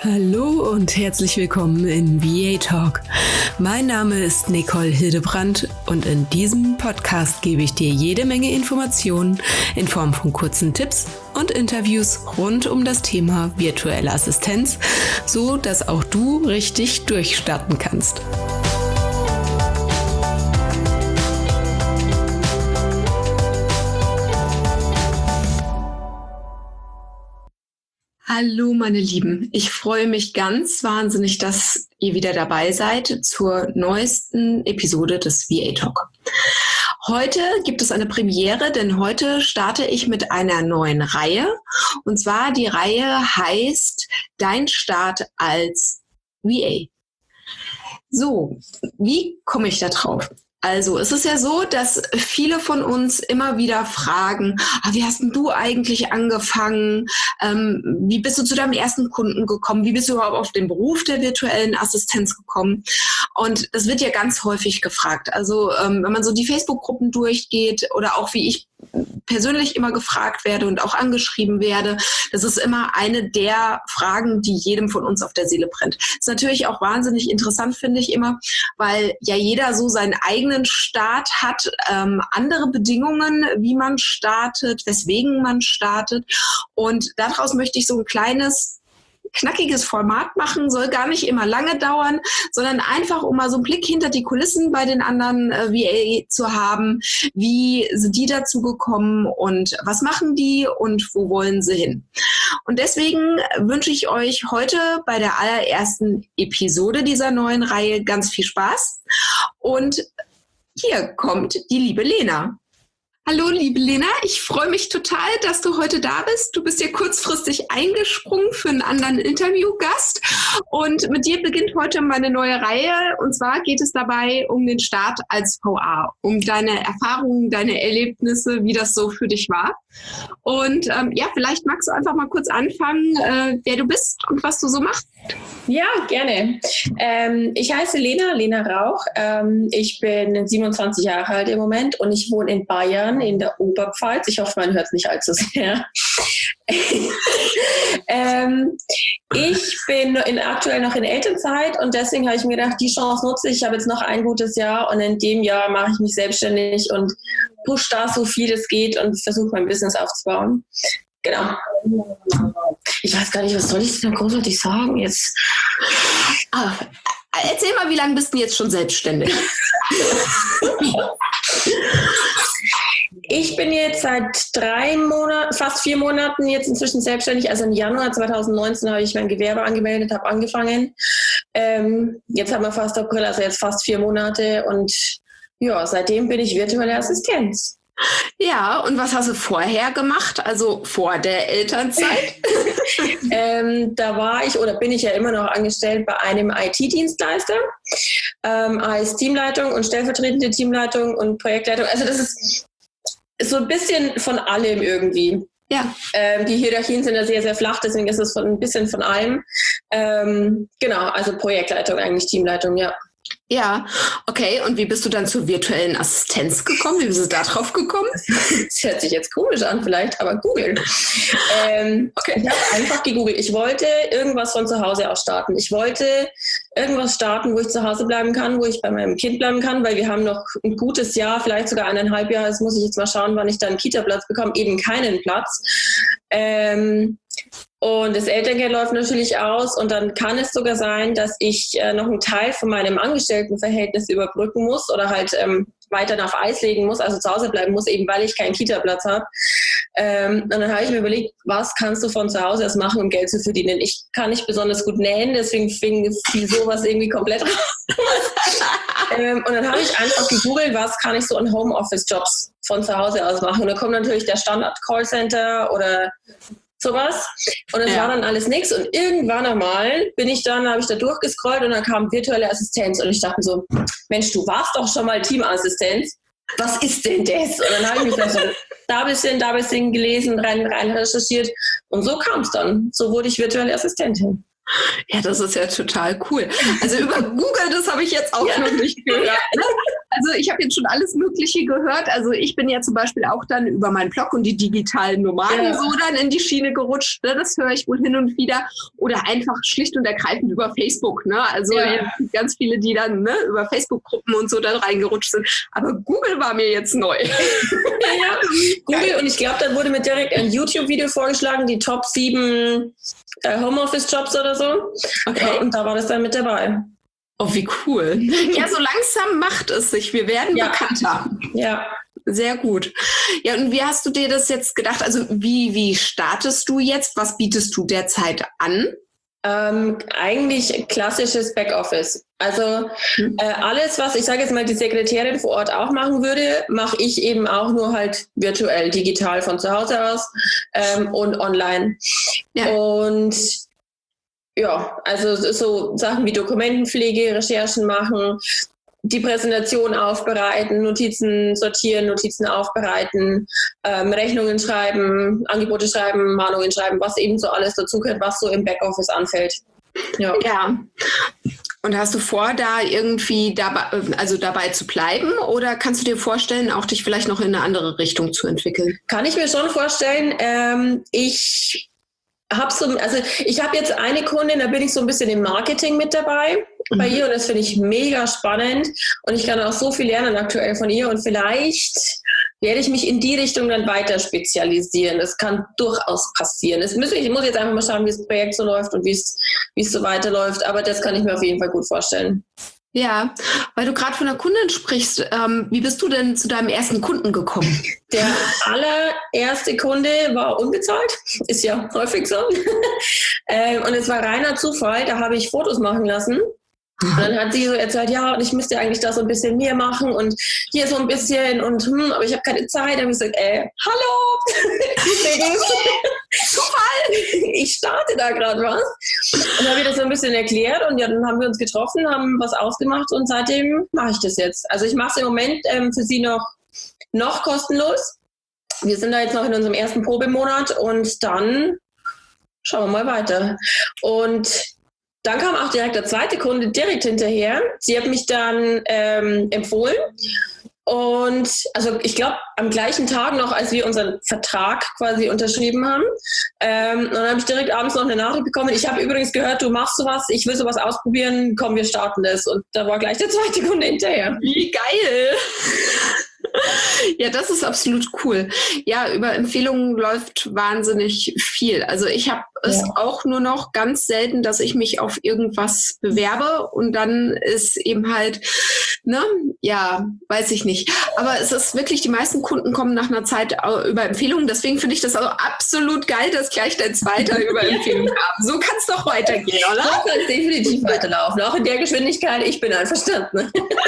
Hallo und herzlich willkommen in VA Talk. Mein Name ist Nicole Hildebrandt und in diesem Podcast gebe ich dir jede Menge Informationen in Form von kurzen Tipps und Interviews rund um das Thema virtuelle Assistenz, so dass auch du richtig durchstarten kannst. Hallo meine Lieben, ich freue mich ganz wahnsinnig, dass ihr wieder dabei seid zur neuesten Episode des VA Talk. Heute gibt es eine Premiere, denn heute starte ich mit einer neuen Reihe. Und zwar die Reihe heißt Dein Start als VA. So, wie komme ich da drauf? Also es ist ja so, dass viele von uns immer wieder fragen, wie hast denn du eigentlich angefangen? Wie bist du zu deinem ersten Kunden gekommen? Wie bist du überhaupt auf den Beruf der virtuellen Assistenz gekommen? Und das wird ja ganz häufig gefragt. Also wenn man so die Facebook-Gruppen durchgeht oder auch wie ich persönlich immer gefragt werde und auch angeschrieben werde, das ist immer eine der Fragen, die jedem von uns auf der Seele brennt. Das ist natürlich auch wahnsinnig interessant, finde ich immer, weil ja jeder so seinen eigenen Start hat, andere Bedingungen, wie man startet, weswegen man startet. Und daraus möchte ich so ein kleines knackiges Format machen, soll gar nicht immer lange dauern, sondern einfach, um mal so einen Blick hinter die Kulissen bei den anderen VA zu haben. Wie sind die dazu gekommen und was machen die und wo wollen sie hin? Und deswegen wünsche ich euch heute bei der allerersten Episode dieser neuen Reihe ganz viel Spaß. Und hier kommt die liebe Lena. Hallo, liebe Lena, ich freue mich total, dass du heute da bist. Du bist ja kurzfristig eingesprungen für einen anderen Interviewgast und mit dir beginnt heute meine neue Reihe und zwar geht es dabei um den Start als VA, um deine Erfahrungen, deine Erlebnisse, wie das so für dich war. Und vielleicht magst du einfach mal kurz anfangen, wer du bist und was du so machst. Ja, gerne. Ich heiße Lena Rauch. Ich bin 27 Jahre alt im Moment und ich wohne in Bayern, in der Oberpfalz. Ich hoffe, man hört es nicht allzu sehr. Ich bin aktuell noch in Elternzeit und deswegen habe ich mir gedacht, die Chance nutze ich. Ich habe jetzt noch ein gutes Jahr und in dem Jahr mache ich mich selbstständig und push da so viel es geht und versuche mein Business aufzubauen. Genau. Ich weiß gar nicht, was soll ich denn großartig sagen jetzt? Erzähl mal, wie lange bist du jetzt schon selbstständig? Ich bin jetzt seit 3 Monaten, fast 4 Monaten jetzt inzwischen selbstständig. Also im Januar 2019 habe ich mein Gewerbe angemeldet, habe angefangen. Jetzt haben wir fast April, also jetzt fast 4 Monate und ja, seitdem bin ich virtuelle Assistenz. Ja, und was hast du vorher gemacht, also vor der Elternzeit? Da war ich oder bin ich ja immer noch angestellt bei einem IT-Dienstleister, als Teamleitung und stellvertretende Teamleitung und Projektleitung. Also das ist so ein bisschen von allem irgendwie. Ja. Die Hierarchien sind ja sehr, sehr flach, deswegen ist es ein bisschen von allem. Genau, also Projektleitung, eigentlich Teamleitung, ja. Ja, okay. Und wie bist du dann zur virtuellen Assistenz gekommen? Wie bist du da drauf gekommen? Das hört sich jetzt komisch an vielleicht, aber Google. Okay. Ich habe einfach gegoogelt. Ich wollte irgendwas von zu Hause aus starten. Ich wollte irgendwas starten, wo ich zu Hause bleiben kann, wo ich bei meinem Kind bleiben kann, weil wir haben noch ein gutes Jahr, vielleicht sogar 1,5 Jahre. Jetzt muss ich jetzt mal schauen, wann ich dann einen Kita-Platz bekomme. Eben keinen Platz. Und das Elterngeld läuft natürlich aus und dann kann es sogar sein, dass ich noch einen Teil von meinem Angestelltenverhältnis überbrücken muss oder halt weiter auf Eis legen muss, also zu Hause bleiben muss, eben weil ich keinen Kita-Platz habe. Und dann habe ich mir überlegt, was kannst du von zu Hause aus machen, um Geld zu verdienen? Ich kann nicht besonders gut nähen, deswegen fiel sowas irgendwie komplett raus. Und dann habe ich einfach gegoogelt, was kann ich so an Homeoffice-Jobs von zu Hause aus machen. Und da kommt natürlich der Standard-Callcenter oder sowas. Und das war dann alles nichts. Und irgendwann einmal habe ich da durchgescrollt und dann kam virtuelle Assistenz. Und ich dachte so, Mensch, du warst doch schon mal Teamassistenz. Was ist denn das? Und dann habe ich mich da so da ein bisschen gelesen, rein recherchiert. Und so kam es dann. So wurde ich virtuelle Assistentin. Ja, das ist ja total cool. Also über Google, das habe ich jetzt auch noch nicht gehört. Also ich habe jetzt schon alles Mögliche gehört. Also ich bin ja zum Beispiel auch dann über meinen Blog und die digitalen Nomaden so dann in die Schiene gerutscht. Ne? Das höre ich wohl hin und wieder. Oder einfach schlicht und ergreifend über Facebook. Ne? Also ganz viele, die dann über Facebook-Gruppen und so dann reingerutscht sind. Aber Google war mir jetzt neu. Google, und ich glaube, dann wurde mir direkt ein YouTube-Video vorgeschlagen, die Top 7 Homeoffice-Jobs oder so. Okay. Und da war das dann mit dabei. Oh, wie cool. Ja, so langsam macht es sich. Wir werden bekannter. Ja. Sehr gut. Ja, und wie hast du dir das jetzt gedacht? Also wie startest du jetzt? Was bietest du derzeit an? Eigentlich klassisches Backoffice. Also alles, was ich sage jetzt mal die Sekretärin vor Ort auch machen würde, mache ich eben auch nur halt virtuell, digital von zu Hause aus und online. Ja. Und ja, also so Sachen wie Dokumentenpflege, Recherchen machen, die Präsentation aufbereiten, Notizen sortieren, Notizen aufbereiten, Rechnungen schreiben, Angebote schreiben, Mahnungen schreiben, was eben so alles dazugehört, was so im Backoffice anfällt. Ja. Und hast du vor, da irgendwie dabei zu bleiben, oder kannst du dir vorstellen, auch dich vielleicht noch in eine andere Richtung zu entwickeln? Kann ich mir schon vorstellen. Ich habe jetzt eine Kundin, da bin ich so ein bisschen im Marketing mit dabei bei ihr, und das finde ich mega spannend, und ich kann auch so viel lernen aktuell von ihr, und vielleicht werde ich mich in die Richtung dann weiter spezialisieren. Das kann durchaus passieren. Ich muss jetzt einfach mal schauen, wie das Projekt so läuft und wie es so weiterläuft, aber das kann ich mir auf jeden Fall gut vorstellen. Ja, weil du gerade von der Kundin sprichst. Wie bist du denn zu deinem ersten Kunden gekommen? Der allererste Kunde war unbezahlt, ist ja häufig so. Und es war reiner Zufall, da habe ich Fotos machen lassen. Und dann hat sie so erzählt, ja, und ich müsste eigentlich da so ein bisschen mehr machen und hier so ein bisschen und aber ich habe keine Zeit. Dann habe ich gesagt, hallo, Zufall, ich starte da gerade was. Und dann habe ich das so ein bisschen erklärt, und ja, dann haben wir uns getroffen, haben was ausgemacht, und seitdem mache ich das jetzt. Also ich mache es im Moment für sie noch kostenlos. Wir sind da jetzt noch in unserem ersten Probemonat, und dann schauen wir mal weiter. Und dann kam auch direkt der zweite Kunde direkt hinterher. Sie hat mich dann empfohlen. Und also ich glaube, am gleichen Tag noch, als wir unseren Vertrag quasi unterschrieben haben, dann habe ich direkt abends noch eine Nachricht bekommen. Ich habe übrigens gehört, du machst sowas, ich will sowas ausprobieren, komm, wir starten das. Und da war gleich der zweite Kunde hinterher. Wie geil! Ja, das ist absolut cool. Ja, über Empfehlungen läuft wahnsinnig viel. Also ich habe es auch nur noch ganz selten, dass ich mich auf irgendwas bewerbe, und dann ist eben halt, weiß ich nicht. Aber es ist wirklich, die meisten Kunden kommen nach einer Zeit über Empfehlungen. Deswegen finde ich das auch absolut geil, dass gleich dein zweiter über Empfehlungen kam. So kann es doch weitergehen, oder? So kann es definitiv weiterlaufen. Auch in der Geschwindigkeit, ich bin einverstanden.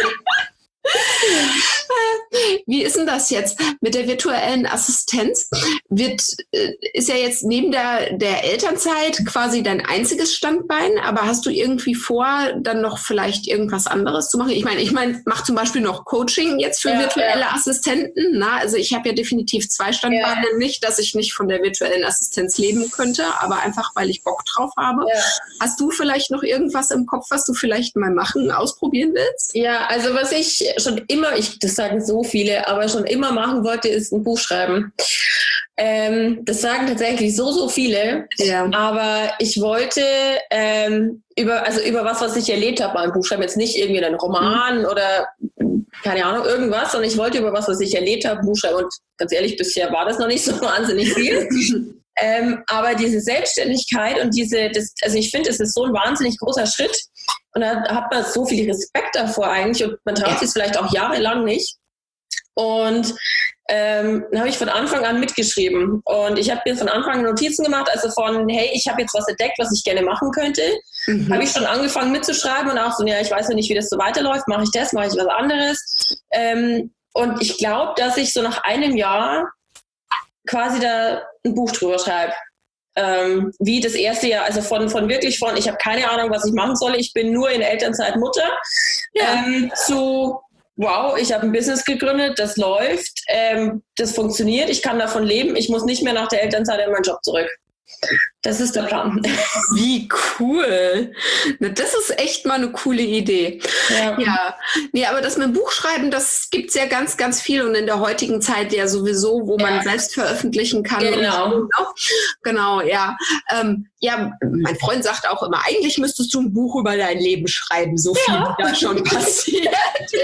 Wie ist denn das jetzt mit der virtuellen Assistenz? Ist ja jetzt neben der Elternzeit quasi dein einziges Standbein, aber hast du irgendwie vor, dann noch vielleicht irgendwas anderes zu machen? Ich meine, mach zum Beispiel noch Coaching jetzt für virtuelle Assistenten. Na? Also ich habe ja definitiv 2 Standbeine, nicht, dass ich nicht von der virtuellen Assistenz leben könnte, aber einfach, weil ich Bock drauf habe. Ja. Hast du vielleicht noch irgendwas im Kopf, was du vielleicht mal ausprobieren willst? Ja, also was ich schon immer, das sagen so viele, aber schon immer machen wollte, ist ein Buch schreiben. Das sagen tatsächlich so viele, aber ich wollte über was ich erlebt habe, mal ein Buch schreiben, jetzt nicht irgendwie einen Roman oder keine Ahnung, irgendwas, sondern ich wollte über was ich erlebt habe, ein Buch schreiben, und ganz ehrlich, bisher war das noch nicht so wahnsinnig viel. Aber diese Selbstständigkeit und also ich finde, es ist so ein wahnsinnig großer Schritt, und da hat man so viel Respekt davor eigentlich, und man traut sich vielleicht auch jahrelang nicht. Und dann habe ich von Anfang an mitgeschrieben, und ich habe mir von Anfang an Notizen gemacht, also von, hey, ich habe jetzt was entdeckt, was ich gerne machen könnte. Habe ich schon angefangen mitzuschreiben, und auch so, ich weiß ja nicht, wie das so weiterläuft, mache ich was anderes. Und ich glaube, dass ich so nach einem Jahr quasi da ein Buch drüber schreibe. Wie das erste Jahr, also von ich habe keine Ahnung, was ich machen soll, ich bin nur in Elternzeit Mutter, zu wow, ich habe ein Business gegründet, das läuft, das funktioniert, ich kann davon leben, ich muss nicht mehr nach der Elternzeit in meinen Job zurück. Das ist der Plan. Wie cool. Na, das ist echt mal eine coole Idee. Ja. Nee, aber das mit dem Buchschreiben, das gibt's ja ganz, ganz viel und in der heutigen Zeit ja sowieso, wo man selbst veröffentlichen kann. Genau. Und so, ne? Genau, ja. Mein Freund sagt auch immer, eigentlich müsstest du ein Buch über dein Leben schreiben, so viel da schon passiert.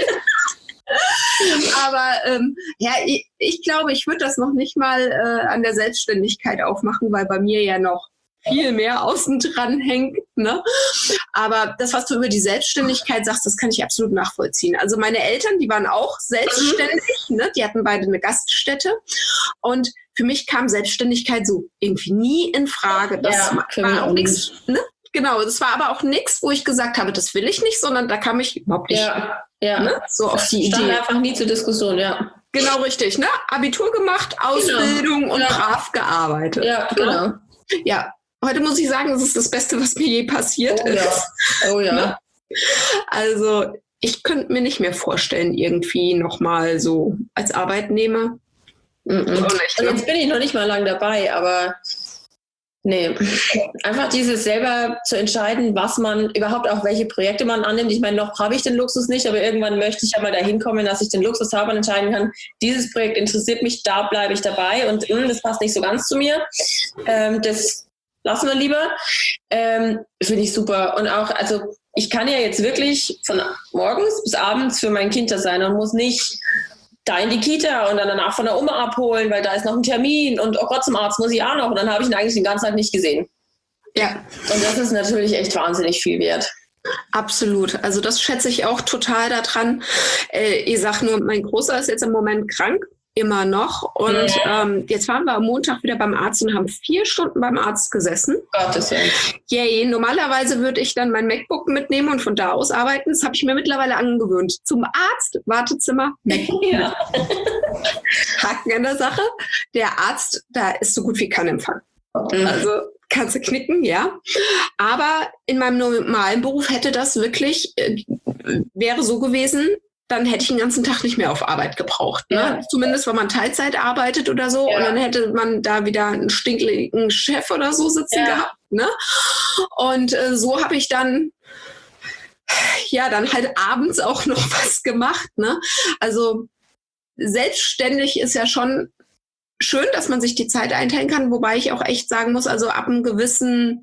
Aber ich glaube, ich würde das noch nicht mal an der Selbstständigkeit aufmachen, weil bei mir ja noch viel mehr außen dran hängt. Ne? Aber das, was du über die Selbstständigkeit sagst, das kann ich absolut nachvollziehen. Also meine Eltern, die waren auch selbstständig, ne? Die hatten beide eine Gaststätte und für mich kam Selbstständigkeit so irgendwie nie in Frage. Das war auch nichts, ne? Genau, das war aber auch nichts, wo ich gesagt habe, das will ich nicht, sondern da kam ich überhaupt nicht so auf die Idee. Stand einfach nie zur Diskussion, ja. Genau, richtig. Ne? Abitur gemacht, Ausbildung und brav gearbeitet. Ja, genau. Ja, heute muss ich sagen, das ist das Beste, was mir je passiert ist. Oh ja. Ne? Also ich könnte mir nicht mehr vorstellen, irgendwie nochmal so als Arbeitnehmer. Also jetzt bin ich noch nicht mal lang dabei, aber nee, einfach dieses selber zu entscheiden, was man überhaupt auch, welche Projekte man annimmt. Ich meine, noch habe ich den Luxus nicht, aber irgendwann möchte ich ja mal dahin kommen, dass ich den Luxus habe und entscheiden kann, dieses Projekt interessiert mich, da bleibe ich dabei und das passt nicht so ganz zu mir. Das lassen wir lieber. Finde ich super. Und auch, also ich kann ja jetzt wirklich von morgens bis abends für mein Kind da sein und muss nicht da in die Kita und dann danach von der Oma abholen, weil da ist noch ein Termin und oh Gott, zum Arzt muss ich auch noch und dann habe ich ihn eigentlich den ganzen Tag nicht gesehen. Ja. Und das ist natürlich echt wahnsinnig viel wert. Absolut. Also das schätze ich auch total daran. Ich sag nur, mein Großer ist jetzt im Moment krank, immer noch. Und jetzt waren wir am Montag wieder beim Arzt und haben 4 Stunden beim Arzt gesessen. Gottes Willen. Yay. Normalerweise würde ich dann mein MacBook mitnehmen und von da aus arbeiten. Das habe ich mir mittlerweile angewöhnt. Zum Arzt, Wartezimmer, MacBook. Ja. Haken an der Sache. Der Arzt, da ist so gut wie kein Empfang. Also kannst du knicken, ja. Aber in meinem normalen Beruf hätte das wirklich, wäre so gewesen, dann hätte ich den ganzen Tag nicht mehr auf Arbeit gebraucht. Ne? Ja. Zumindest, wenn man Teilzeit arbeitet oder so. Ja. Und dann hätte man da wieder einen stinkeligen Chef oder so sitzen gehabt. Ne? Und so habe ich dann halt abends auch noch was gemacht. Ne? Also selbstständig ist ja schon schön, dass man sich die Zeit einteilen kann. Wobei ich auch echt sagen muss, also ab einer gewissen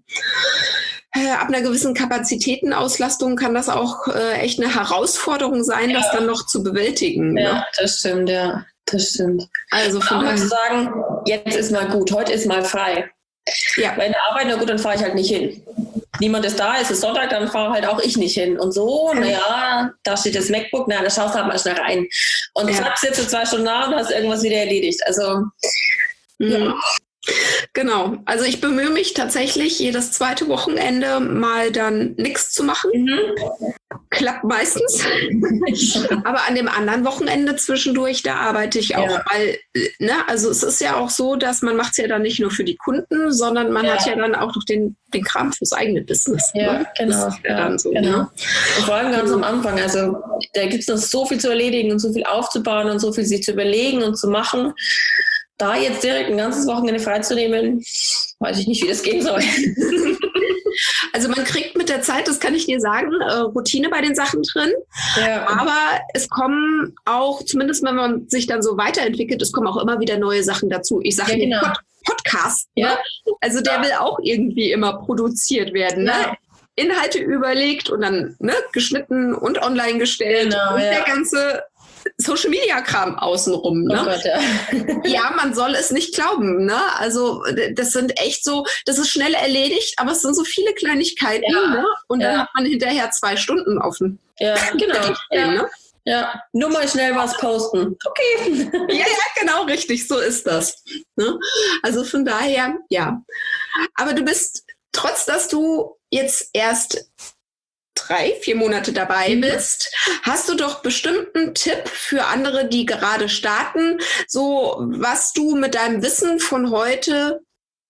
Kapazitätenauslastung kann das auch echt eine Herausforderung sein, das dann noch zu bewältigen. Ja, ne? Das stimmt, ja. Das stimmt. Also von daher zu sagen, jetzt ist mal gut, heute ist mal frei. Ja. Wenn der Arbeit, na gut, dann fahre ich halt nicht hin. Niemand ist da, es ist Sonntag, dann fahre halt auch ich nicht hin. Und so, da steht das MacBook, da schaust du halt mal schnell rein. Und zack, sitzt du 2 Stunden nach und hast irgendwas wieder erledigt. Also, ja. Genau, also ich bemühe mich tatsächlich, jedes zweite Wochenende mal dann nichts zu machen. Klappt meistens. Aber an dem anderen Wochenende zwischendurch, da arbeite ich auch. Weil, also es ist ja auch so, dass man macht es ja dann nicht nur für die Kunden, sondern man hat ja dann auch noch den Kram fürs eigene Business. Ja, genau. Das ist dann so, genau. Ne? Und vor allem ganz am Anfang, also da gibt es noch so viel zu erledigen und so viel aufzubauen und so viel sich zu überlegen und zu machen. Da jetzt direkt ein ganzes Wochenende freizunehmen, weiß ich nicht, wie das gehen soll. Also man kriegt mit der Zeit, das kann ich dir sagen, Routine bei den Sachen drin. Ja. Aber es kommen auch, zumindest wenn man sich dann so weiterentwickelt, es kommen auch immer wieder neue Sachen dazu. Ich sage Podcast. Ja. Ne? Also der will auch irgendwie immer produziert werden. Ne? Inhalte überlegt und dann geschnitten und online gestellt. Genau, und der ganze Social-Media-Kram außenrum. Ne? Oh Gott, ja, man soll es nicht glauben. Ne? Also das sind echt so, das ist schnell erledigt, aber es sind so viele Kleinigkeiten. Ne? Und dann hat man hinterher 2 Stunden offen. Ja, genau. Ne? Ja, nur mal schnell was posten. Okay. Ja, genau, richtig, so ist das. Ne? Also von daher, ja. Aber du bist, trotz dass du jetzt erst 3-4 Monate dabei bist, hast du doch bestimmt einen Tipp für andere, die gerade starten, so was du mit deinem Wissen von heute,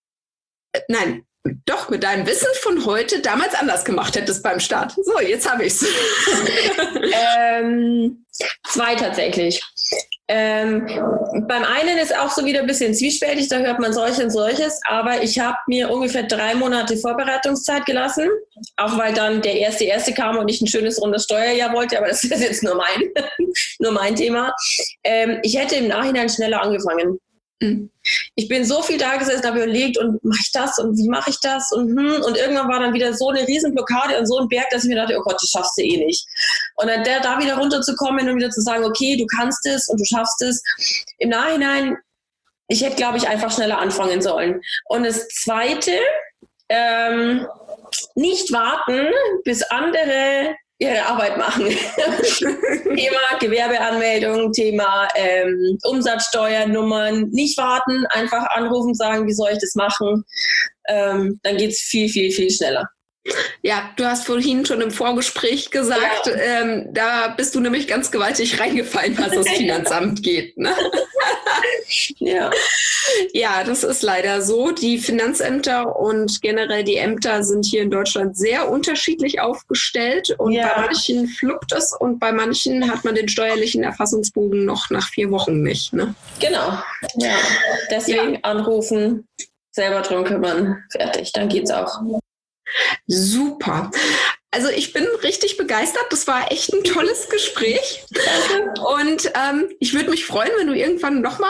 mit deinem Wissen von heute damals anders gemacht hättest beim Start. So, jetzt habe ich es. 2 tatsächlich. Beim einen ist auch so wieder ein bisschen zwiespältig, da hört man solches und solches, aber ich habe mir ungefähr 3 Monate Vorbereitungszeit gelassen, auch weil dann der erste kam und ich ein schönes rundes Steuerjahr wollte, aber das ist jetzt nur mein Thema. Ich hätte im Nachhinein schneller angefangen. Ich bin so viel da gesessen, habe überlegt und mache ich das und wie mache ich das und irgendwann war dann wieder so eine Riesenblockade und so ein Berg, dass ich mir dachte, oh Gott, das schaffst du eh nicht. Und dann da wieder runterzukommen und wieder zu sagen, okay, du kannst es und du schaffst es. Im Nachhinein, ich hätte, glaube ich, einfach schneller anfangen sollen. Und das Zweite, nicht warten, bis andere ihre Arbeit machen. Thema Gewerbeanmeldung, Thema Umsatzsteuernummern. Nicht warten, einfach anrufen, sagen, wie soll ich das machen? Dann geht es viel, viel, viel schneller. Ja, du hast vorhin schon im Vorgespräch gesagt, da bist du nämlich ganz gewaltig reingefallen, was das Finanzamt geht. Ne? Ja, das ist leider so. Die Finanzämter und generell die Ämter sind hier in Deutschland sehr unterschiedlich aufgestellt und bei manchen fluppt es und bei manchen hat man den steuerlichen Erfassungsbogen noch nach 4 Wochen nicht. Ne? Genau. Ja. Deswegen anrufen, selber drum kümmern, fertig, dann geht's auch. Super. Also ich bin richtig begeistert. Das war echt ein tolles Gespräch. Und ich würde mich freuen, wenn du irgendwann nochmal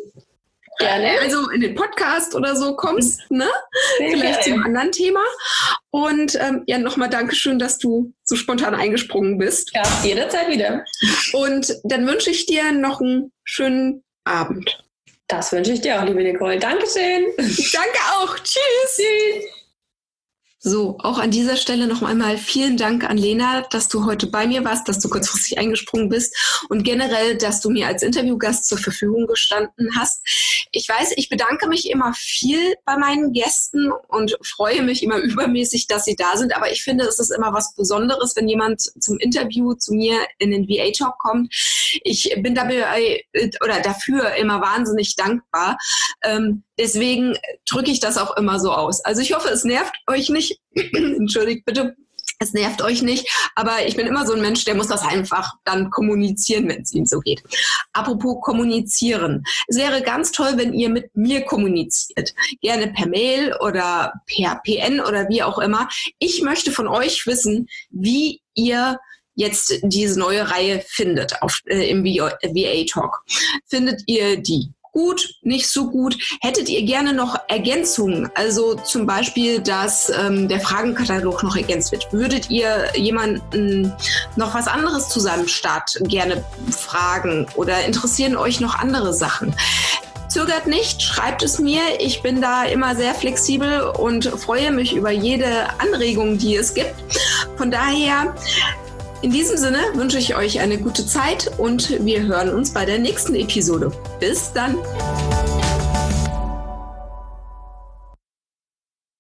in den Podcast oder so kommst, ne? Vielleicht zum anderen Thema. Und nochmal Dankeschön, dass du so spontan eingesprungen bist. Ja, jederzeit wieder. Und dann wünsche ich dir noch einen schönen Abend. Das wünsche ich dir auch, liebe Nicole. Dankeschön. Danke auch. Tschüss. Tschüss. So, auch an dieser Stelle noch einmal vielen Dank an Lena, dass du heute bei mir warst, dass du kurzfristig eingesprungen bist und generell, dass du mir als Interviewgast zur Verfügung gestanden hast. Ich weiß, ich bedanke mich immer viel bei meinen Gästen und freue mich immer übermäßig, dass sie da sind, aber ich finde, es ist immer was Besonderes, wenn jemand zum Interview zu mir in den VA-Talk kommt. Ich bin dafür immer wahnsinnig dankbar. Deswegen drücke ich das auch immer so aus. Also ich hoffe, es nervt euch nicht. Entschuldigt bitte. Es nervt euch nicht, aber ich bin immer so ein Mensch, der muss das einfach dann kommunizieren, wenn es ihm so geht. Apropos kommunizieren. Es wäre ganz toll, wenn ihr mit mir kommuniziert. Gerne per Mail oder per PN oder wie auch immer. Ich möchte von euch wissen, wie ihr jetzt diese neue Reihe findet im VA-Talk. Findet ihr die gut, nicht so gut? Hättet ihr gerne noch Ergänzungen? Also zum Beispiel, dass der Fragenkatalog noch ergänzt wird. Würdet ihr jemanden noch was anderes zu seinem Start gerne fragen oder interessieren euch noch andere Sachen? Zögert nicht, schreibt es mir. Ich bin da immer sehr flexibel und freue mich über jede Anregung, die es gibt. Von daher, in diesem Sinne wünsche ich euch eine gute Zeit und wir hören uns bei der nächsten Episode. Bis dann!